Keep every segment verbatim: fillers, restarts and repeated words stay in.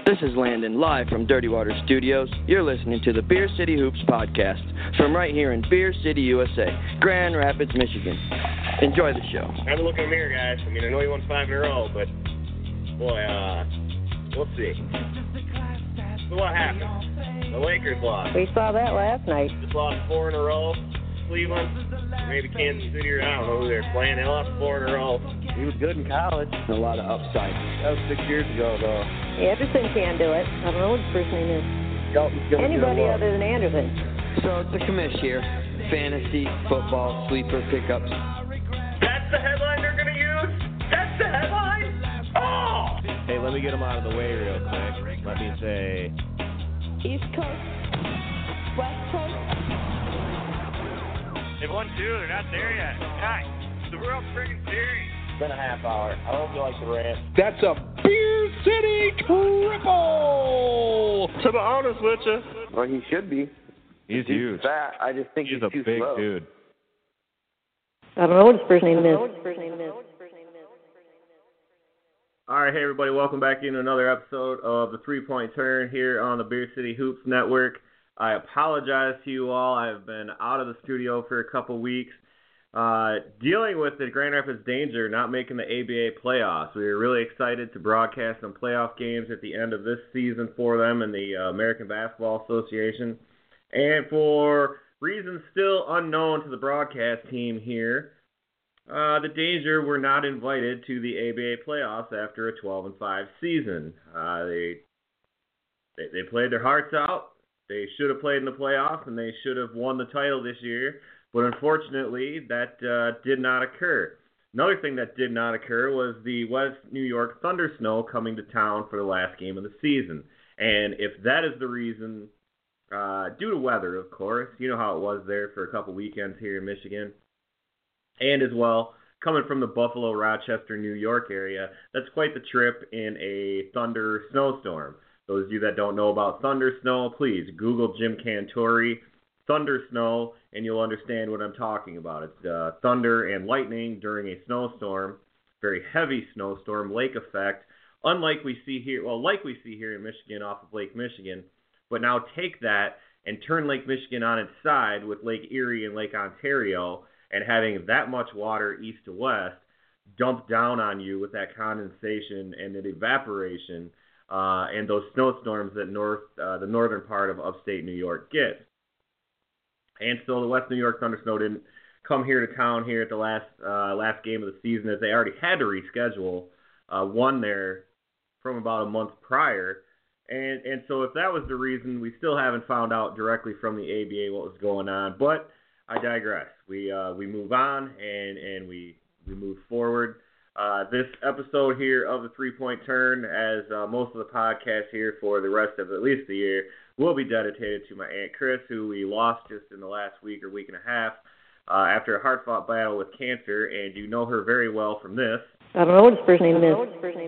This is Landon, live from Dirty Water Studios. You're listening to the Beer City Hoops podcast from right here in Beer City, U S A, Grand Rapids, Michigan. Enjoy the show. Have a look in the mirror, guys. I mean, I know he won five in a row, but, boy, uh, we'll see. So what happened? The Lakers lost. We saw that last night. Just lost four in a row. Cleveland, maybe Kansas City, or I don't know who they're playing. They lost four in a row. He was good in college. A lot of upside. That was six years ago, though. Anderson can do it. I don't know what his first name is. Anybody other than Anderson. So it's a commish here. Fantasy, football, sleeper pickups. That's the headline they're going to use? That's the headline? Oh! Hey, let me get him out of the way real quick. Let me say... East Coast, West Coast. They've won two. They're not there yet. Guys, the World Friggin' Series. It's been a half hour. I hope you like the rant. That's a Beer City triple! To be honest with you. Well, he should be. He's, he's huge. Fat. I just think he's, he's a too big slow. dude. I don't know what his first name is. All right, hey, everybody. Welcome back into another episode of the Three Point Turn here on the Beer City Hoops Network. I apologize to you all. I've been out of the studio for a couple weeks uh, dealing with the Grand Rapids Danger not making the A B A playoffs. We were really excited to broadcast some playoff games at the end of this season for them in the uh, American Basketball Association. And for reasons still unknown to the broadcast team here, uh, the Danger were not invited to the A B A playoffs after a twelve and five season. Uh, they, they they played their hearts out. They should have played in the playoffs, and they should have won the title this year. But unfortunately, that uh, did not occur. Another thing that did not occur was the West New York Thunder Snow coming to town for the last game of the season. And if that is the reason, uh, due to weather, of course, you know how it was there for a couple weekends here in Michigan. And as well, coming from the Buffalo, Rochester, New York area, that's quite the trip in a thunder snowstorm. Those of you that don't know about thunder snow, please Google Jim Cantore, thunder snow, and you'll understand what I'm talking about. It's uh, thunder and lightning during a snowstorm, very heavy snowstorm, lake effect, unlike we see here, well, like we see here in Michigan off of Lake Michigan, but now take that and turn Lake Michigan on its side with Lake Erie and Lake Ontario, and having that much water east to west dump down on you with that condensation and that evaporation, Uh, and those snowstorms that north, uh, the northern part of upstate New York gets. And so the West New York Thunder Snow didn't come here to town here at the last uh, last game of the season, as they already had to reschedule uh, one there from about a month prior. And and so if that was the reason, we still haven't found out directly from the A B A what was going on. But I digress. We uh, we move on and, and we, we move forward. Uh, this episode here of the Three Point Turn, as uh, most of the podcasts here for the rest of at least the year, will be dedicated to my Aunt Chris, who we lost just in the last week or week and a half uh, after a hard-fought battle with cancer, and you know her very well from this. I don't know what his first name is.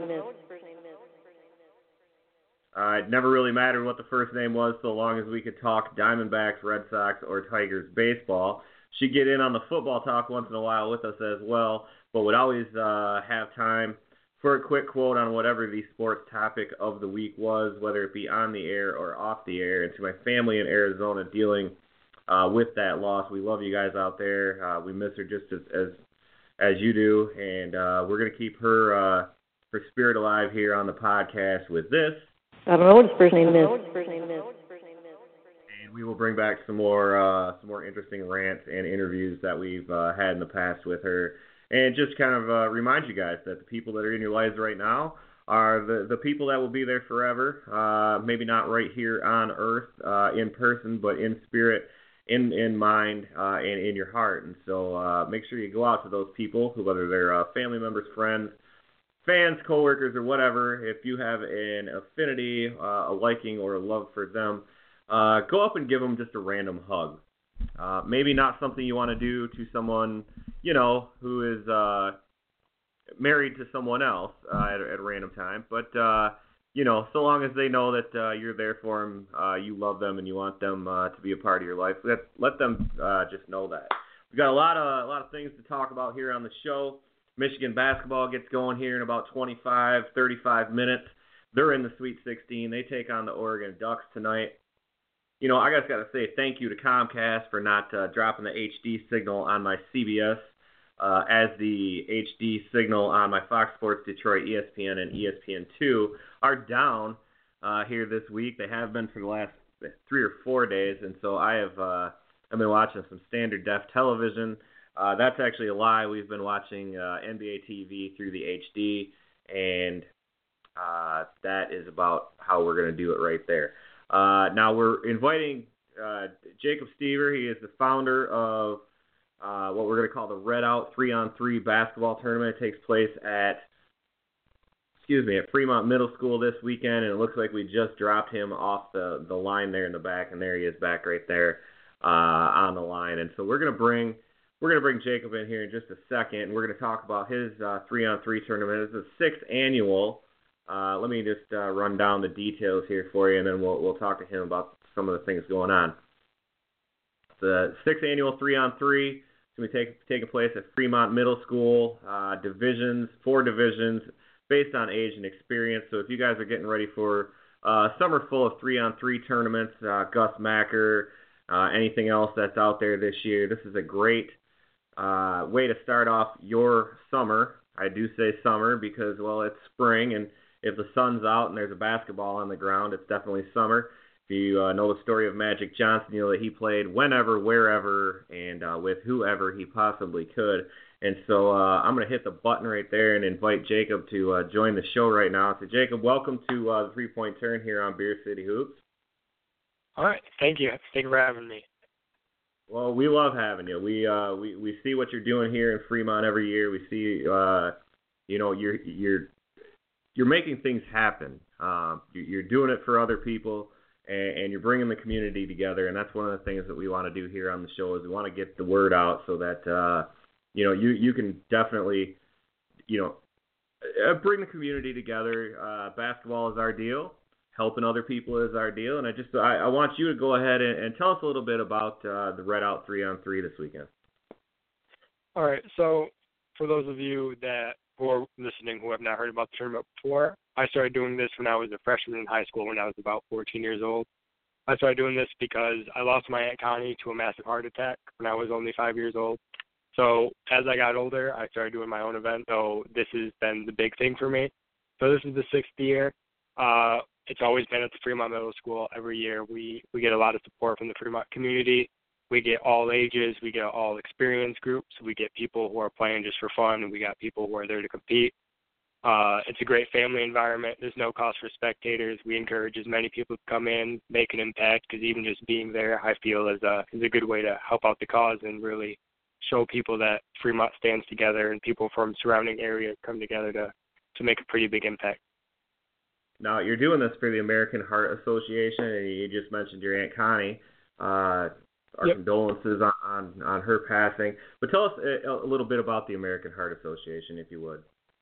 Uh, it never really mattered what the first name was so long as we could talk Diamondbacks, Red Sox, or Tigers baseball. She'd get in on the football talk once in a while with us as well, but would always uh, have time for a quick quote on whatever the sports topic of the week was, whether it be on the air or off the air. And to my family in Arizona dealing uh, with that loss, we love you guys out there. Uh, we miss her just as as, as you do, and uh, we're going to keep her uh, her spirit alive here on the podcast with this. I don't know what his first name is. And we will bring back some more uh, some more interesting rants and interviews that we've uh, had in the past with her. And just kind of uh, remind you guys that the people that are in your lives right now are the, the people that will be there forever. Uh, maybe not right here on earth uh, in person, but in spirit, in in mind, uh, and in your heart. And so uh, make sure you go out to those people, who whether they're uh, family members, friends, fans, coworkers, or whatever. If you have an affinity, uh, a liking, or a love for them, uh, go up and give them just a random hug. Uh, maybe not something you want to do to someone, you know, who is uh, married to someone else uh, at, at a random time. But, uh, you know, so long as they know that uh, you're there for them, uh, you love them, and you want them uh, to be a part of your life, let, let them uh, just know that. We've got a lot of a lot of things to talk about here on the show. Michigan basketball gets going here in about twenty-five, thirty-five minutes. they're in the Sweet sixteen. They take on the Oregon Ducks tonight. You know, I just got to say thank you to Comcast for not uh, dropping the H D signal on my C B S uh, as the H D signal on my Fox Sports Detroit, E S P N, and E S P N two are down uh, here this week. They have been for the last three or four days, and so I have uh, I've been watching some standard def television. Uh, that's actually a lie. We've been watching uh, N B A T V through the H D, and uh, that is about how we're going to do it right there. Uh, now we're inviting uh, Jacob Stever. He is the founder of uh, what we're going to call the Red Out three on three basketball tournament. It takes place at, excuse me, at Fremont Middle School this weekend, and it looks like we just dropped him off the, the line there in the back, and there he is back right there uh, on the line. And so we're going to bring we're going to bring Jacob in here in just a second, and we're going to talk about his uh, three on three tournament. It's the sixth annual. Uh, let me just uh, run down the details here for you, and then we'll we'll talk to him about some of the things going on. The sixth annual three on three is going to be take, taking place at Fremont Middle School. Uh, divisions, four divisions, based on age and experience. So if you guys are getting ready for uh, a summer full of three on three tournaments, uh, Gus Macker, uh, anything else that's out there this year, this is a great uh, way to start off your summer. I do say summer because, well, it's spring, and if the sun's out and there's a basketball on the ground, it's definitely summer. If you uh, know the story of Magic Johnson, you know that he played whenever, wherever, and uh, with whoever he possibly could. And so uh, I'm going to hit the button right there and invite Jacob to uh, join the show right now. So, Jacob, welcome to uh, the Three-Point Turn here on Beer City Hoops. All right. Thank you. Thank you for having me. Well, we love having you. We uh, we we see what you're doing here in Fremont every year. We see, uh, you know, you're you're you're making things happen. Um, you're doing it for other people, and, and you're bringing the community together. And that's one of the things that we want to do here on the show is we want to get the word out so that uh, you know you you can definitely you know bring the community together. Uh, basketball is our deal. Helping other people is our deal. And I just I, I want you to go ahead and, and tell us a little bit about uh, the Red Out three on three this weekend. All right. So for those of you that who are listening who have not heard about the tournament before, I started doing this when I was a freshman in high school when I was about fourteen years old. I started doing this because I lost my Aunt Connie to a massive heart attack when I was only five years old. So as I got older, I started doing my own event. So this has been the big thing for me. So this is the sixth year. Uh, it's always been at the Fremont Middle School. Every year we, we get a lot of support from the Fremont community. We get all ages. We get all experience groups. We get people who are playing just for fun, and we got people who are there to compete. Uh, it's a great family environment. There's no cost for spectators. We encourage as many people to come in, make an impact, because even just being there, I feel, is a, is a good way to help out the cause and really show people that Fremont stands together and people from surrounding areas come together to, to make a pretty big impact. Now, you're doing this for the American Heart Association, and you just mentioned your Aunt Connie. Uh, our yep. condolences on, on, on her passing. But tell us a, a little bit about the American Heart Association, if you would.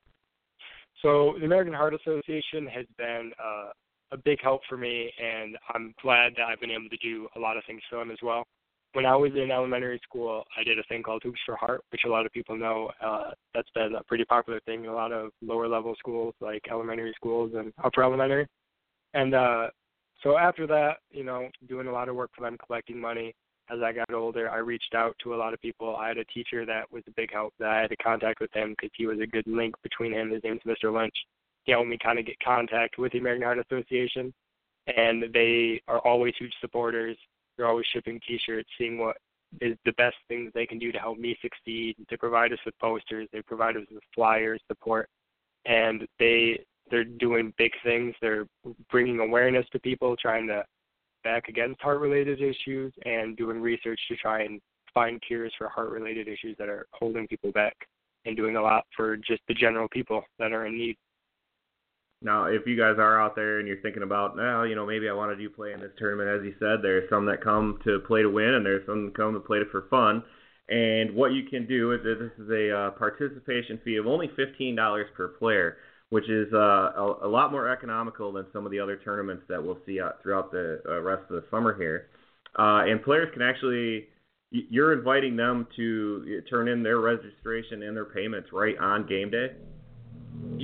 So the American Heart Association has been uh, a big help for me, and I'm glad that I've been able to do a lot of things for them as well. When I was in elementary school, I did a thing called Hoops for Heart, which a lot of people know. Uh, that's been a pretty popular thing in a lot of lower-level schools, like elementary schools and upper elementary. And uh, so after that, you know, doing a lot of work for them, collecting money. As I got older, I reached out to a lot of people. I had a teacher that was a big help that I had to contact with him because he was a good link between him. His name's Mister Lynch. He helped me kind of get contact with the American Heart Association, and they are always huge supporters. They're always shipping T-shirts, seeing what is the best thing that they can do to help me succeed. They provide us with posters. They provide us with flyers, support, and they, they're doing big things. They're bringing awareness to people, trying to back against heart-related issues, and doing research to try and find cures for heart-related issues that are holding people back, and doing a lot for just the general people that are in need. Now, if you guys are out there and you're thinking about, well, you know, maybe I want to do play in this tournament, as you said, there's some that come to play to win, and there's some that come to play for fun. And what you can do is this is a uh, participation fee of only fifteen dollars per player, which is uh, a, a lot more economical than some of the other tournaments that we'll see out throughout the uh, rest of the summer here. Uh, and players can actually, you're inviting them to turn in their registration and their payments right on game day? Yeah.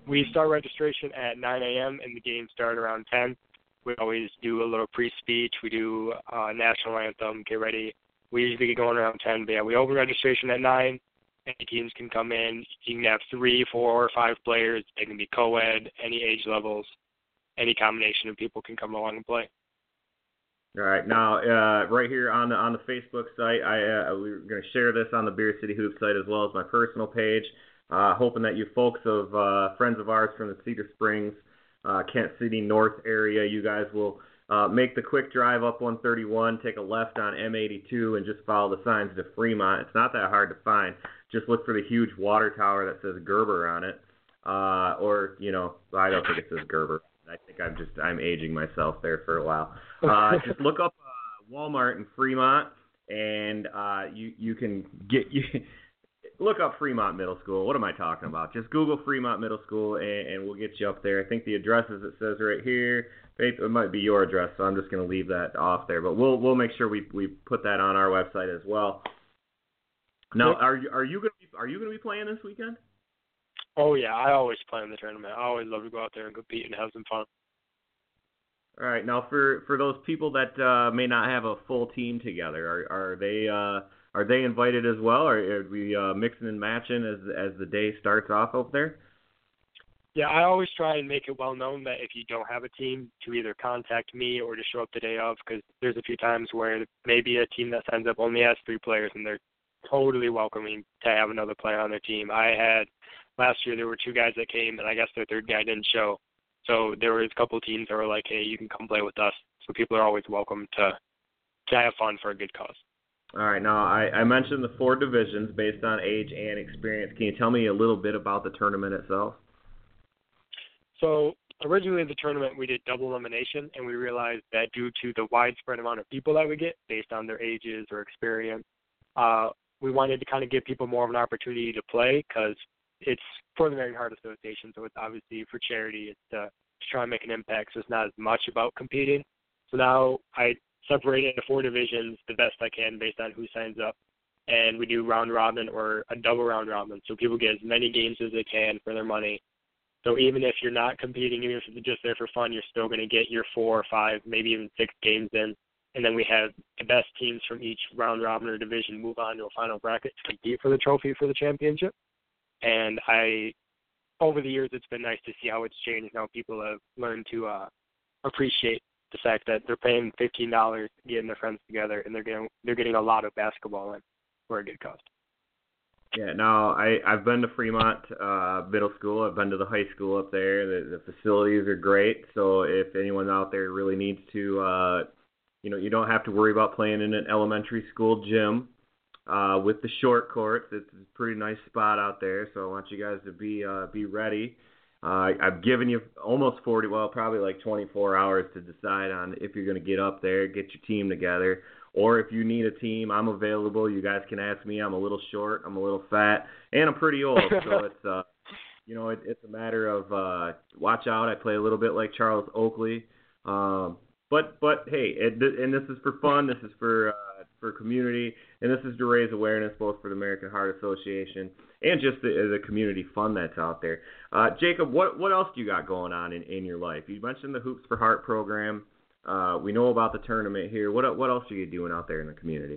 we start registration at nine a.m. and the games start around ten. We always do a little pre-speech. We do uh, national anthem, get ready. We usually get going around ten, but yeah, we open registration at nine. Any teams can come in. You can have three, four, or five players. They can be co-ed, any age levels, any combination of people can come along and play. All right, now uh, right here on the on the Facebook site, I uh, we're going to share this on the Beer City Hoops site as well as my personal page. Uh, hoping that you folks of uh, friends of ours from the Cedar Springs, uh, Kent City North area, you guys will uh, make the quick drive up one thirty-one, take a left on M eighty-two, and just follow the signs to Fremont. It's not that hard to find. Just look for the huge water tower that says Gerber on it, uh, or you know, I don't think it says Gerber. I think I'm just I'm aging myself there for a while. Uh, just look up uh, Walmart in Fremont, and uh, you you can get you look up Fremont Middle School. What am I talking about? Just Google Fremont Middle School, and, and we'll get you up there. I think the address is it says right here. It might be your address, so I'm just going to leave that off there. But we'll we'll make sure we we put that on our website as well. Now, are you are you going to be are you going to be playing this weekend? Oh yeah, I always play in the tournament. I always love to go out there and compete and have some fun. All right, now for, for those people that uh, may not have a full team together, are are they uh, are they invited as well, or are we uh, mixing and matching as as the day starts off over there? Yeah, I always try and make it well known that if you don't have a team, to either contact me or to show up the day of, because there's a few times where maybe a team that signs up only has three players, and they're totally welcoming to have another player on their team. I had last year there were two guys that came, and I guess their third guy didn't show. So there was a couple of teams that were like, hey, you can come play with us. So people are always welcome to to have fun for a good cause. All right. Now, I, I mentioned the four divisions based on age and experience. Can you tell me a little bit about the tournament itself? So originally the tournament we did double elimination, and we realized that due to the widespread amount of people that we get based on their ages or experience, uh, we wanted to kind of give people more of an opportunity to play because it's for the American Heart Association, so it's obviously for charity. It's to, to try and make an impact, so it's not as much about competing. So now I separate it into four divisions the best I can based on who signs up, and we do round robin or a double round robin, so people get as many games as they can for their money. So even if you're not competing, even if you're just there for fun, you're still going to get your four or five, maybe even six games in. And then we have the best teams from each round robin or division move on to a final bracket to compete for the trophy for the championship. And I, over the years, it's been nice to see how it's changed. Now people have learned to uh, appreciate the fact that they're paying fifteen dollars, getting their friends together, and they're getting they're getting a lot of basketball in for a good cause. Yeah, no, I, I've been to Fremont uh, Middle School. I've been to the high school up there. The, the facilities are great. So if anyone out there really needs to, uh, you know, you don't have to worry about playing in an elementary school gym uh, with the short courts. It's a pretty nice spot out there. So I want you guys to be uh, be ready. Uh, I've given you almost forty, well, probably like twenty-four hours to decide on if you're going to get up there, get your team together. Or if you need a team, I'm available. You guys can ask me. I'm a little short. I'm a little fat. And I'm pretty old. So it's, uh, you know, it, it's a matter of uh, watch out. I play a little bit like Charles Oakley. Um, but, but hey, it, and this is for fun. This is for uh, for community. And this is to raise awareness both for the American Heart Association and just the, the community fun that's out there. Uh, Jacob, what, what else do you got going on in, in your life? You mentioned the Hoops for Heart program. Uh, we know about the tournament here. What what else are you doing out there in the community?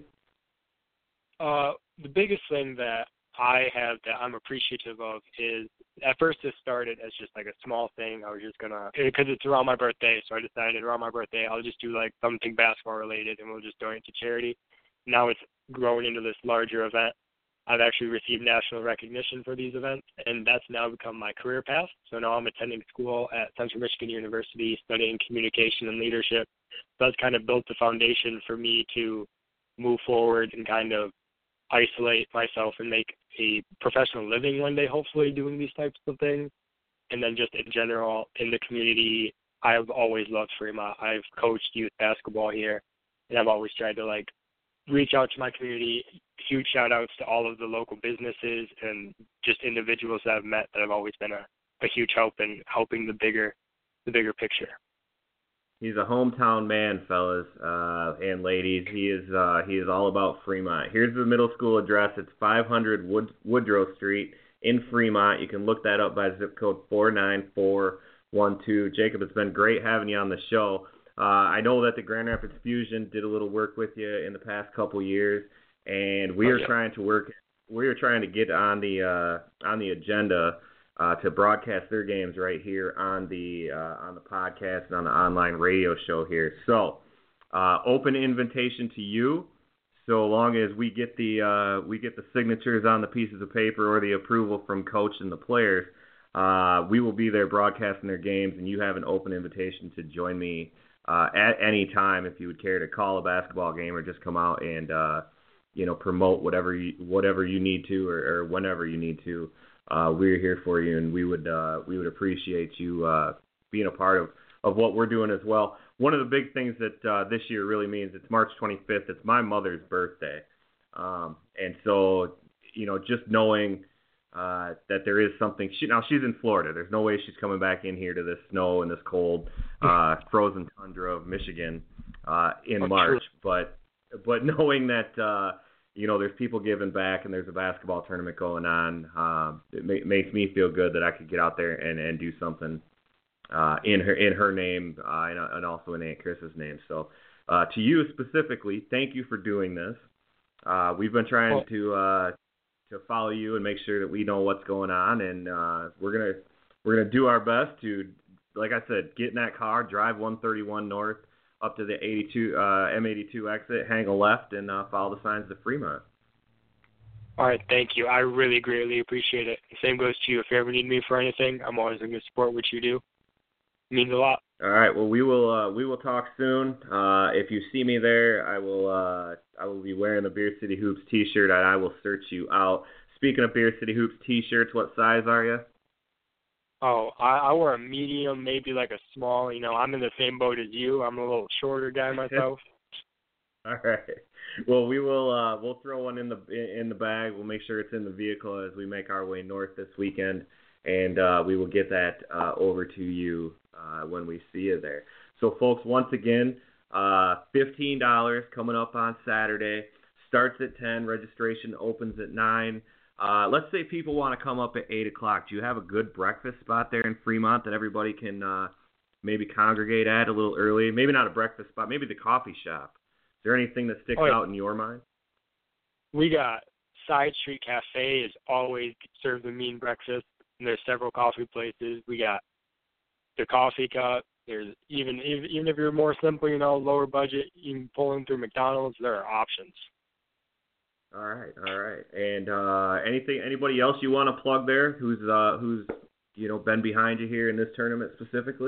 Uh, the biggest thing that I have that I'm appreciative of is, at first this started as just like a small thing. I was just going to, because it's around my birthday, so I decided around my birthday I'll just do like something basketball related and we'll just donate to charity. Now it's grown into this larger event. I've actually received national recognition for these events, and that's now become my career path. So now I'm attending school at Central Michigan University, studying communication and leadership. So that's kind of built the foundation for me to move forward and kind of isolate myself and make a professional living one day, hopefully, doing these types of things. And then just in general, in the community, I've always loved Fremont. I've coached youth basketball here, and I've always tried to, like, reach out to my community. Huge shout outs to all of the local businesses and just individuals that I've met that have always been a, a huge help in helping the bigger the bigger picture. He's a hometown man, fellas uh, and ladies. He is uh, he is all about Fremont. Here's the middle school address. It's five hundred Wood, Woodrow Street in Fremont. You can look that up by zip code four nine four one two. Jacob, it's been great having you on the show. Uh, I know that the Grand Rapids Fusion did a little work with you in the past couple years, and we oh, are yeah. trying to work. We are trying to get on the uh, on the agenda uh, to broadcast their games right here on the uh, on the podcast and on the online radio show here. So, uh, open invitation to you. So long as we get the uh, we get the signatures on the pieces of paper or the approval from coach and the players, uh, we will be there broadcasting their games, and you have an open invitation to join me uh, at any time if you would care to call a basketball game or just come out and uh, you know promote whatever you, whatever you need to or, or whenever you need to. Uh, we're here for you, and we would uh, we would appreciate you uh, being a part of, of what we're doing as well. One of the big things that uh, this year really means, it's March twenty-fifth. It's my mother's birthday. Um, and so, you know, just knowing uh, that there is something. She, now, she's in Florida. There's no way she's coming back in here to this snow and this cold, uh, frozen tundra of Michigan uh, in oh, March. True. But but knowing that, uh, you know, there's people giving back and there's a basketball tournament going on, uh, it ma- makes me feel good that I could get out there and, and do something Uh, in her in her name uh, and, and also in Aunt Chris's name. So uh, to you specifically, thank you for doing this. Uh, we've been trying well, to uh, to follow you and make sure that we know what's going on, and uh, we're gonna we're gonna do our best to, like I said, get in that car, drive one thirty-one north up to the eighty-two uh, M eighty-two exit, hang a left, and uh, follow the signs to Fremont. All right, thank you. I really greatly appreciate it. The same goes to you. If you ever need me for anything, I'm always going to support what you do. It means a lot. All right. Well, we will uh, we will talk soon. Uh, if you see me there, I will uh, I will be wearing the Beer City Hoops T-shirt, and I will search you out. Speaking of Beer City Hoops T-shirts, what size are you? Oh, I, I wear a medium, maybe like a small. You know, I'm in the same boat as you. I'm a little shorter guy myself. All right. Well, we will uh, we'll throw one in the in the bag. We'll make sure it's in the vehicle as we make our way north this weekend, and uh, we will get that uh, over to you Uh, when we see you there. So, folks, once again, uh, fifteen dollars coming up on Saturday. Starts at ten. Registration opens at nine. Uh, let's say people want to come up at eight o'clock. Do you have a good breakfast spot there in Fremont that everybody can uh, maybe congregate at a little early? Maybe not a breakfast spot. Maybe the coffee shop. Is there anything that sticks oh, yeah. out in your mind? We got Side Street Cafe is always serves a mean breakfast. And there's several coffee places. We got the Coffee Cup. There's even, even even if you're more simple, you know, lower budget, you can pull in through McDonald's. There are options. All right, all right. And uh, anything, anybody else you want to plug there? Who's uh, who's you know been behind you here in this tournament specifically?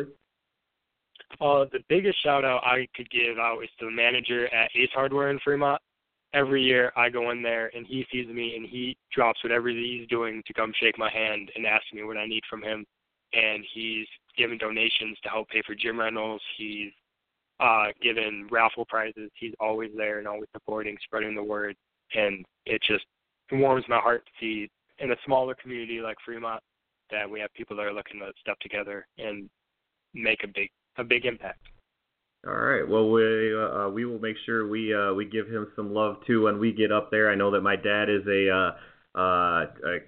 Uh, the biggest shout out I could give out is to the manager at Ace Hardware in Fremont. Every year I go in there and he sees me and he drops whatever he's doing to come shake my hand and ask me what I need from him. And he's given donations to help pay for gym rentals. He's uh, given raffle prizes. He's always there and always supporting, spreading the word. And it just warms my heart to see in a smaller community like Fremont that we have people that are looking to step together and make a big a big impact. All right. Well, we uh, we will make sure we uh, we give him some love too when we get up there. I know that my dad is a uh, uh,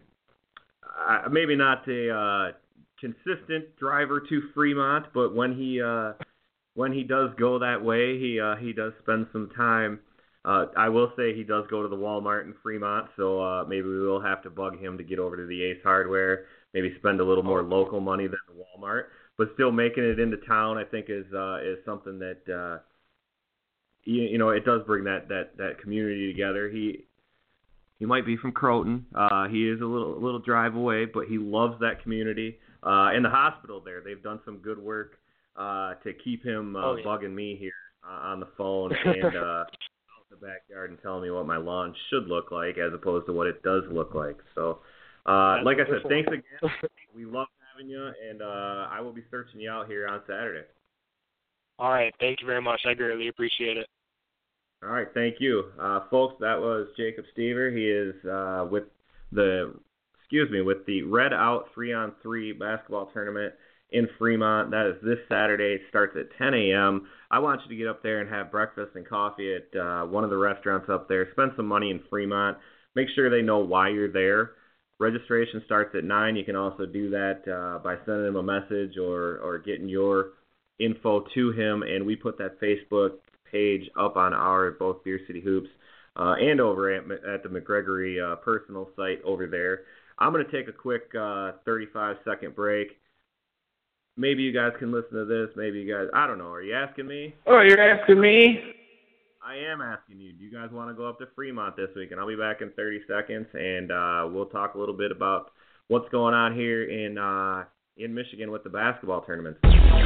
uh, maybe not a uh, consistent driver to Fremont, but when he uh, when he does go that way, he uh, he does spend some time. Uh, I will say he does go to the Walmart in Fremont, so uh, maybe we will have to bug him to get over to the Ace Hardware. Maybe spend a little more local money than the Walmart. But still making it into town, I think, is uh, is something that uh, you, you know it does bring that, that, that community together. He he might be from Croton. Uh, he is a little a little drive away, but he loves that community. Uh, and the hospital there, they've done some good work uh, to keep him uh, oh, yeah. bugging me here uh, on the phone and uh, out in the backyard and telling me what my lawn should look like as opposed to what it does look like. So, uh, like I said, thanks again. We love having you, and uh, I will be searching you out here on Saturday. All right. Thank you very much. I greatly appreciate it. All right. Thank you. Uh, folks, that was Jacob Stever. He is uh, with the, excuse me, with the Red Out three on three basketball tournament in Fremont. That is this Saturday. It starts at ten a.m. I want you to get up there and have breakfast and coffee at uh, one of the restaurants up there. Spend some money in Fremont. Make sure they know why you're there. Registration starts at nine. You can also do that uh, by sending him a message or, or getting your info to him, and we put that Facebook page up on our both Beer City Hoops uh, and over at, at the McGregory uh, personal site over there. I'm going to take a quick uh, thirty-five second break. Maybe you guys can listen to this. Maybe you guys, I don't know. Are you asking me? Oh, you're asking me? I am asking you. Do you guys want to go up to Fremont this week? And I'll be back in thirty seconds, and uh, we'll talk a little bit about what's going on here in uh, in Michigan with the basketball tournaments.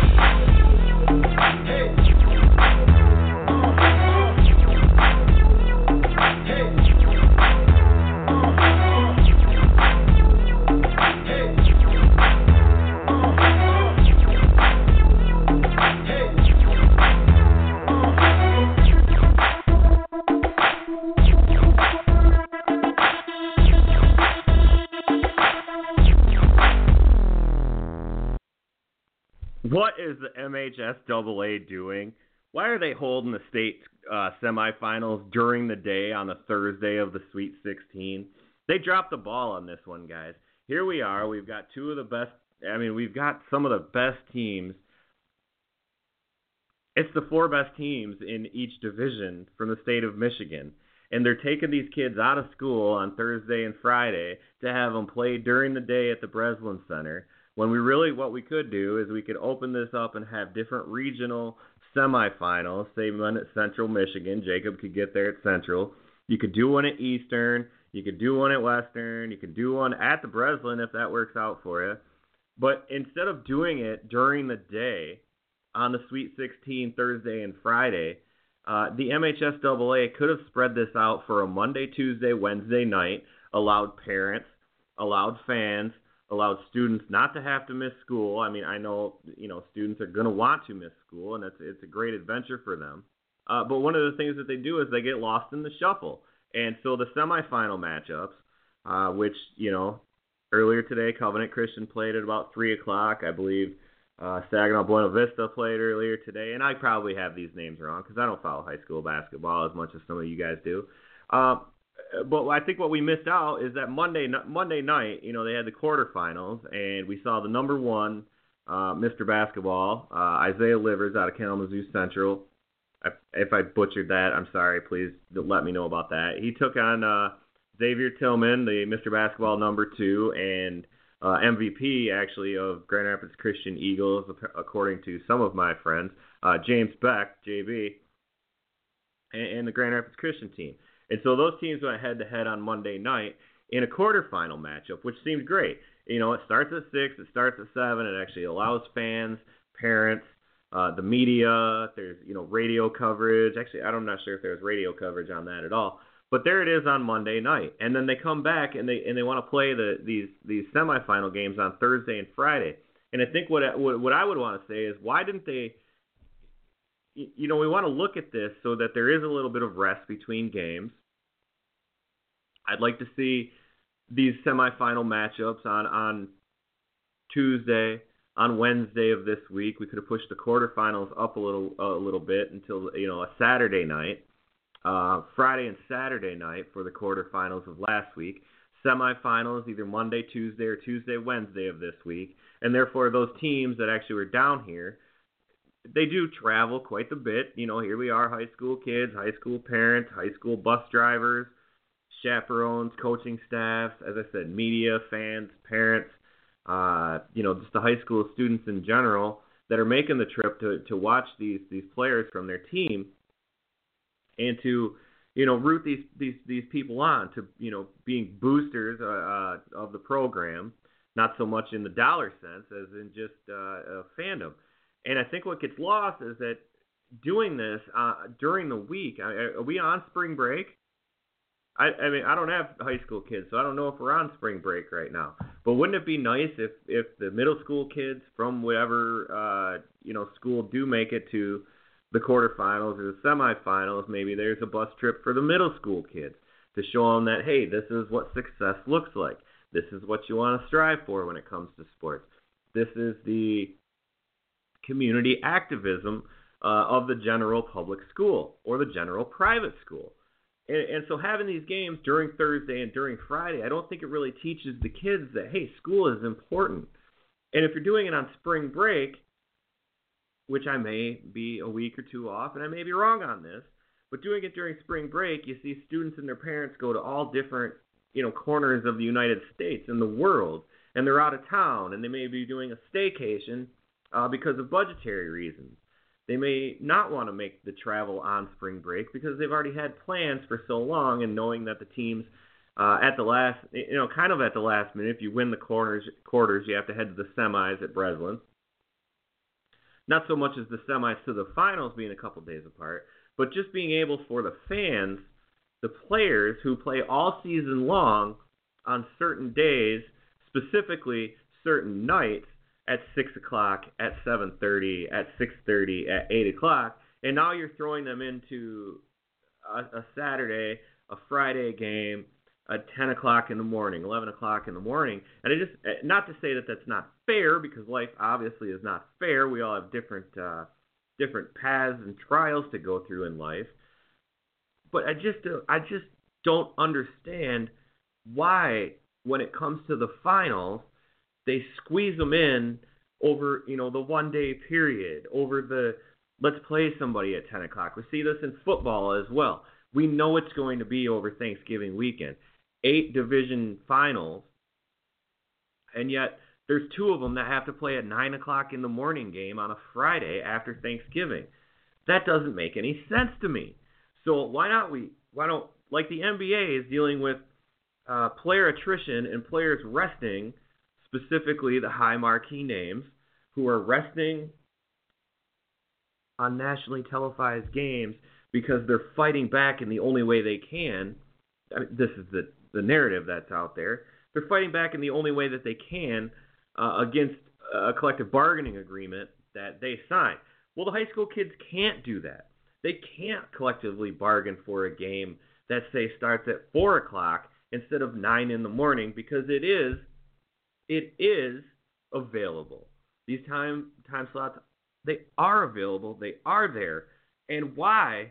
Hey. What is the M H S double A doing? Why are they holding the state uh, semifinals during the day on the Thursday of the Sweet sixteen? They dropped the ball on this one, guys. Here we are. We've got two of the best. I mean, we've got some of the best teams. It's the four best teams in each division from the state of Michigan. And they're taking these kids out of school on Thursday and Friday to have them play during the day at the Breslin Center. When we really, what we could do is we could open this up and have different regional semifinals, say one at Central Michigan. Jacob could get there at Central. You could do one at Eastern. You could do one at Western. You could do one at the Breslin if that works out for you. But instead of doing it during the day on the Sweet sixteen Thursday and Friday, uh, the M H S double A could have spread this out for a Monday, Tuesday, Wednesday night, allowed parents, allowed fans, allowed students not to have to miss school. I mean, I know, you know, students are going to want to miss school, and it's it's a great adventure for them. Uh, but one of the things that they do is they get lost in the shuffle. And so the semifinal matchups, uh, which, you know, earlier today, Covenant Christian played at about three o'clock. I believe uh, Saginaw Buena Vista played earlier today. And I probably have these names wrong because I don't follow high school basketball as much as some of you guys do. Uh, But I think what we missed out is that Monday Monday night, you know, they had the quarterfinals, and we saw the number one, uh, Mister Basketball, uh, Isaiah Livers out of Kalamazoo Central. I, if I butchered that, I'm sorry. Please let me know about that. He took on uh, Xavier Tillman, the Mister Basketball number two, and uh, M V P, actually, of Grand Rapids Christian Eagles, according to some of my friends, uh, James Beck, J B, and, and the Grand Rapids Christian team. And so those teams went head-to-head on Monday night in a quarterfinal matchup, which seemed great. You know, it starts at six, it starts at seven. It actually allows fans, parents, uh, the media. There's, you know, radio coverage. Actually, I'm not sure if there's radio coverage on that at all. But there it is on Monday night. And then they come back and they and they want to play the these these semifinal games on Thursday and Friday. And I think what what, what I would want to say is, why didn't they? You know, we want to look at this so that there is a little bit of rest between games. I'd like to see these semifinal matchups on, on Tuesday, on Wednesday of this week. We could have pushed the quarterfinals up a little a little bit until, you know, a Saturday night, uh, Friday and Saturday night for the quarterfinals of last week. Semifinals either Monday, Tuesday, or Tuesday, Wednesday of this week. And therefore, those teams that actually were down here, they do travel quite a bit. You know, here we are, high school kids, high school parents, high school bus drivers, chaperones, coaching staffs, as I said, media, fans, parents, uh, you know, just the high school students in general that are making the trip to, to watch these these players from their team and to, you know, root these, these, these people on to, you know, being boosters uh, uh, of the program, not so much in the dollar sense as in just uh, a fandom. And I think what gets lost is that doing this uh, during the week, are we on spring break? I, I mean, I don't have high school kids, so I don't know if we're on spring break right now. But wouldn't it be nice if, if the middle school kids from whatever uh, you know school do make it to the quarterfinals or the semifinals? Maybe there's a bus trip for the middle school kids to show them that, hey, this is what success looks like. This is what you want to strive for when it comes to sports. This is the community activism uh, of the general public school or the general private school. And, and so having these games during Thursday and during Friday, I don't think it really teaches the kids that, hey, school is important. And if you're doing it on spring break, which I may be a week or two off, and I may be wrong on this, but doing it during spring break, you see students and their parents go to all different, you know, corners of the United States and the world, and they're out of town, and they may be doing a staycation uh, because of budgetary reasons. They may not want to make the travel on spring break because they've already had plans for so long, and knowing that the teams uh, at the last, you know, kind of at the last minute, if you win the quarters, quarters, you have to head to the semis at Breslin. Not so much as the semis to the finals being a couple days apart, but just being able for the fans, the players who play all season long on certain days, specifically certain nights, at six o'clock, at seven thirty, at six thirty, at eight o'clock, and now you're throwing them into a, a Saturday, a Friday game, at ten o'clock in the morning, eleven o'clock in the morning. And I just, not to say that that's not fair, because life obviously is not fair. We all have different uh, different paths and trials to go through in life. But I just, I just don't understand why, when it comes to the finals, they squeeze them in over, you know, the one-day period, over the let's play somebody at ten o'clock. We see this in football as well. We know it's going to be over Thanksgiving weekend. Eight division finals, and yet there's two of them that have to play at nine o'clock in the morning game on a Friday after Thanksgiving. That doesn't make any sense to me. So why not we, why don't, like the N B A is dealing with uh, player attrition and players resting, specifically the high marquee names, who are resting on nationally televised games because they're fighting back in the only way they can. I mean, this is the, the narrative that's out there. They're fighting back in the only way that they can uh, against a collective bargaining agreement that they signed. Well, the high school kids can't do that. They can't collectively bargain for a game that, say, starts at four o'clock instead of nine in the morning, because it is it is available. These time time slots, they are available. They are there. And why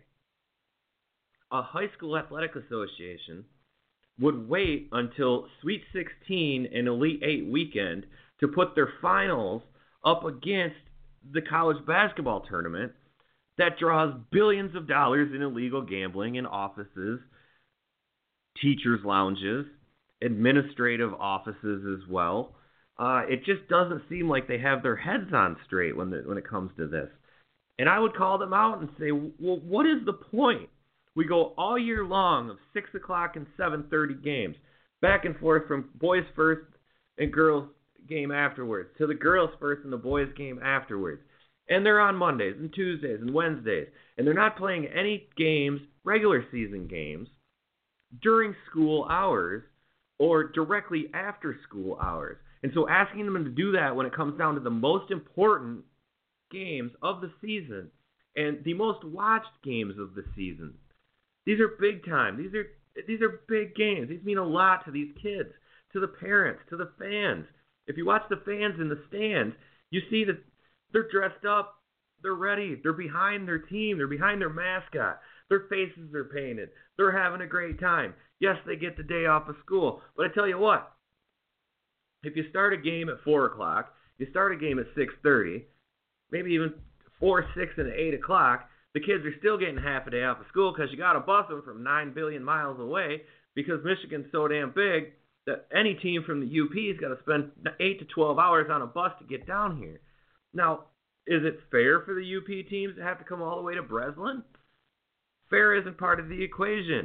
a high school athletic association would wait until Sweet sixteen and Elite eight weekend to put their finals up against the college basketball tournament that draws billions of dollars in illegal gambling in offices, teachers' lounges, administrative offices as well. Uh, it just doesn't seem like they have their heads on straight when the, when it comes to this. And I would call them out and say, well, what is the point? We go all year long of six o'clock and seven thirty games, back and forth from boys first and girls game afterwards, to the girls first and the boys game afterwards. And they're on Mondays and Tuesdays and Wednesdays. And they're not playing any games, regular season games, during school hours or directly after school hours. And so asking them to do that when it comes down to the most important games of the season and the most watched games of the season, these are big time. These are these are big games. These mean a lot to these kids, to the parents, to the fans. If you watch the fans in the stands, you see that they're dressed up, they're ready, they're behind their team, they're behind their mascot, their faces are painted, they're having a great time. Yes, they get the day off of school, but I tell you what, if you start a game at four o'clock, you start a game at six thirty, maybe even four, six, and eight o'clock, the kids are still getting half a day off of school because you got to bus them from nine billion miles away, because Michigan's so damn big that any team from the U P's got to spend eight to twelve hours on a bus to get down here. Now, is it fair for the U P teams to have to come all the way to Breslin? Fair isn't part of the equation.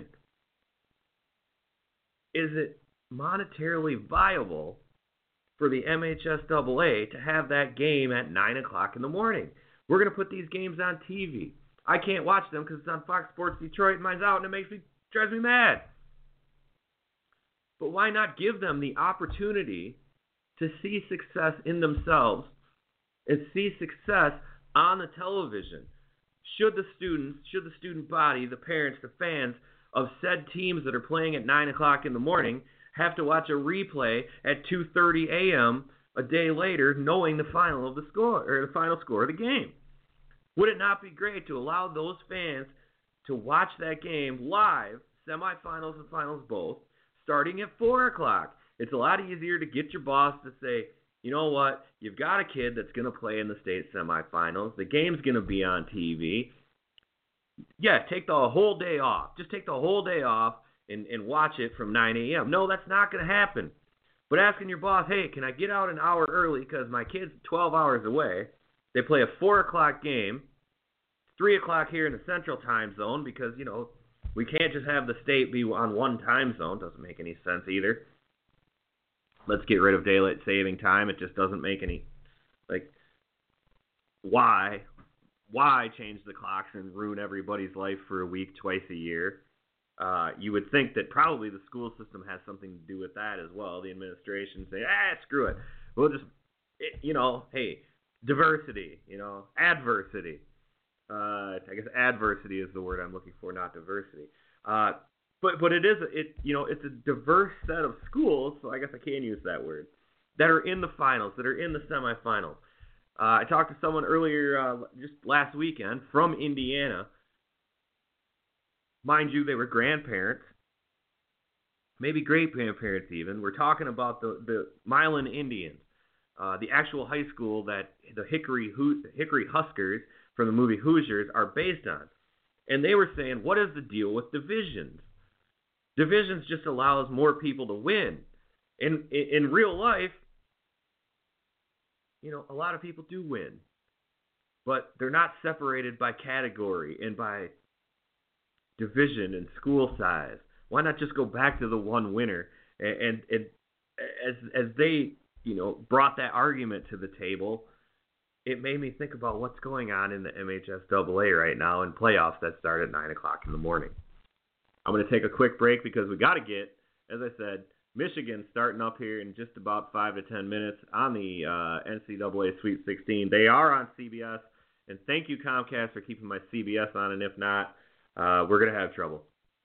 Is it monetarily viable for the M H S A A to have that game at nine o'clock in the morning? We're going to put these games on T V. I can't watch them because it's on Fox Sports Detroit and mine's out, and it makes me drives me mad. But why not give them the opportunity to see success in themselves and see success on the television? Should the students, should the student body, the parents, the fans of said teams that are playing at nine o'clock in the morning have to watch a replay at two thirty a.m. a day later, knowing the final of the score or the final score of the game? Would it not be great to allow those fans to watch that game live semifinals and finals both, starting at four o'clock. It's a lot easier to get your boss to say, you know what, you've got a kid that's going to play in the state semifinals. The game's going to be on T V. Yeah, take the whole day off. Just take the whole day off and, and watch it from nine a.m. No, that's not going to happen. But asking your boss, hey, can I get out an hour early because my kid's twelve hours away. They play a four o'clock game, three o'clock here in the central time zone because, you know, we can't just have the state be on one time zone. Doesn't make any sense either. Let's get rid of daylight saving time. It just doesn't make any, like, why? Why change the clocks and ruin everybody's life for a week twice a year? Uh, you would think that probably the school system has something to do with that as well. The administration say, ah, screw it. We'll just, it, you know, hey, diversity, you know, adversity. Uh, I guess adversity is the word I'm looking for, not diversity. Uh, but but it is, it you know, it's a diverse set of schools, so I guess I can use that word, that are in the finals, that are in the semifinals. Uh, I talked to someone earlier, uh, just last weekend, from Indiana. Mind you, they were grandparents, maybe great-grandparents even. We're talking about the, the Milan Indians, uh, the actual high school that the Hickory, Ho- Hickory Huskers from the movie Hoosiers are based on. And they were saying, what is the deal with divisions? Divisions just allows more people to win. In, in, in real life, you know, a lot of people do win. But they're not separated by category and by division and school size. Why not just go back to the one winner? And, and, and as as they, you know, brought that argument to the table, it made me think about what's going on in the M H S double A right now in playoffs that start at nine o'clock in the morning. I'm going to take a quick break because we got to get, as I said, Michigan starting up here in just about five to ten minutes on the uh, N C double A Sweet sixteen. They are on C B S, and thank you, Comcast, for keeping my C B S on, and if not, uh, we're going to have trouble.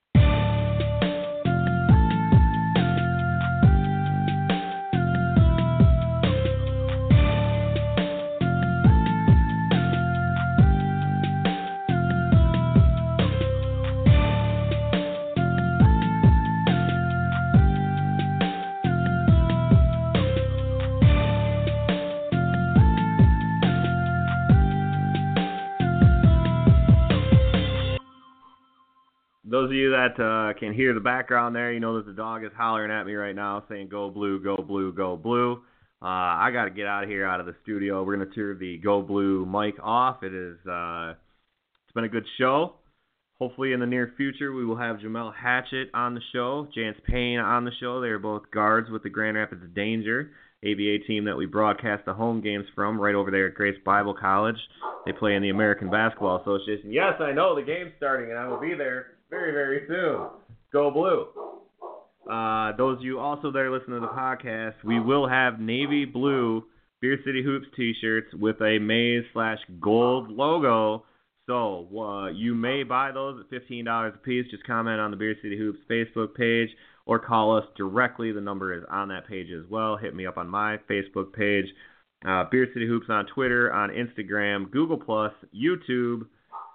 Those of you that uh, can hear the background there, you know that the dog is hollering at me right now saying, go blue, go blue, go blue. Uh, I got to get out of here, out of the studio. We're going to turn the Go Blue mic off. It is, uh, it's been a good show. Hopefully in the near future we will have Jamel Hatchett on the show, Jance Payne on the show. They are both guards with the Grand Rapids Danger, A B A team that we broadcast the home games from right over there at Grace Bible College. They play in the American Basketball Association. Yes, I know the game's starting and I will be there very, very soon. Go Blue. Uh, those of you also that are listening to the podcast, we will have navy blue Beer City Hoops t-shirts with a maize slash gold logo. So uh, you may buy those at fifteen dollars a piece. Just comment on the Beer City Hoops Facebook page or call us directly. The number is on that page as well. Hit me up on my Facebook page. Uh, Beer City Hoops on Twitter, on Instagram, Google Plus, YouTube,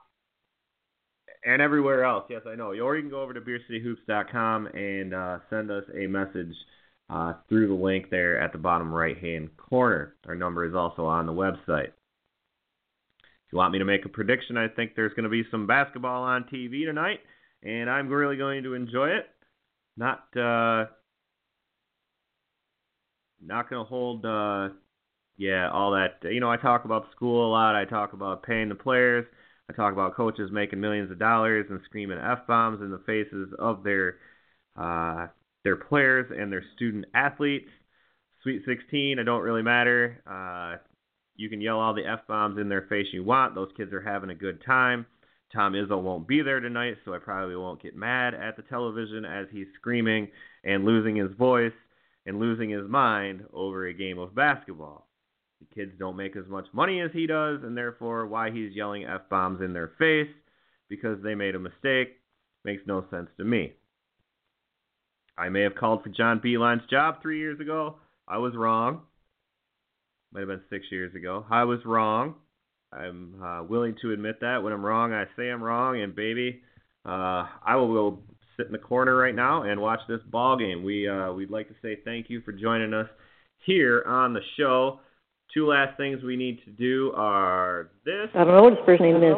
and everywhere else. Yes, I know. Or you can go over to beer city hoops dot com and uh, send us a message uh, through the link there at the bottom right-hand corner. Our number is also on the website. If you want me to make a prediction, I think there's going to be some basketball on T V tonight, and I'm really going to enjoy it. Not uh, not going to hold, uh, yeah, all that. You know, I talk about school a lot. I talk about paying the players. I talk about coaches making millions of dollars and screaming F-bombs in the faces of their uh, their players and their student athletes. Sweet sixteen, it don't really matter. Uh, you can yell all the F-bombs in their face you want. Those kids are having a good time. Tom Izzo won't be there tonight, so I probably won't get mad at the television as he's screaming and losing his voice and losing his mind over a game of basketball. The kids don't make as much money as he does, and therefore why he's yelling F-bombs in their face because they made a mistake makes no sense to me. I may have called for John Beilein's job three years ago. I was wrong. Might have been six years ago. I was wrong. I'm uh, willing to admit that. When I'm wrong, I say I'm wrong, and baby, uh, I will go sit in the corner right now and watch this ball game. We, uh, we'd like to say thank you for joining us here on the show. Two last things we need to do are this. I don't know what his first name is.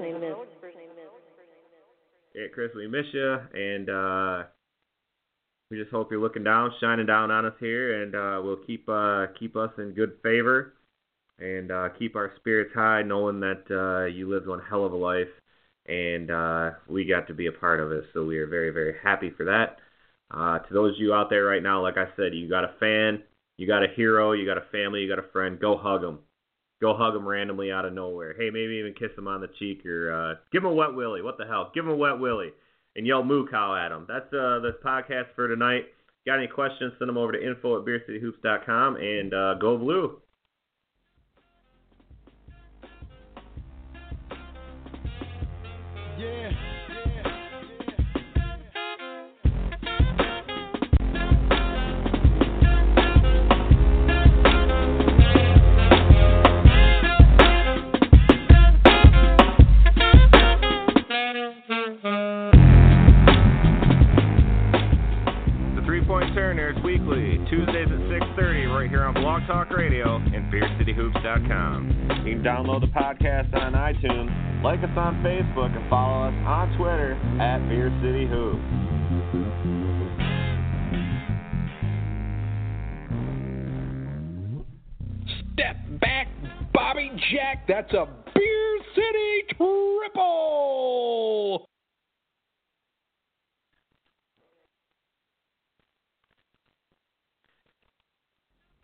Yeah, Chris, we miss you, and uh, we just hope you're looking down, shining down on us here, and uh, we'll keep uh, keep us in good favor and uh, keep our spirits high, knowing that uh, you lived one hell of a life, and uh, we got to be a part of it. So we are very, very happy for that. Uh, to those of you out there right now, like I said, you got a fan, you got a hero, you got a family, you got a friend, go hug them. Go hug them randomly out of nowhere. Hey, maybe even kiss them on the cheek or uh, give them a wet willy. What the hell? Give them a wet willy and yell moo cow at them. That's uh, the podcast for tonight. Got any questions, send them over to info at beer city hoops dot com and uh, go blue. Yeah. Weekly, Tuesdays at six thirty, right here on Blog Talk Radio and beer city hoops dot com. You can download the podcast on iTunes, like us on Facebook, and follow us on Twitter at Beer City Hoops. Step back, Bobby Jack. That's a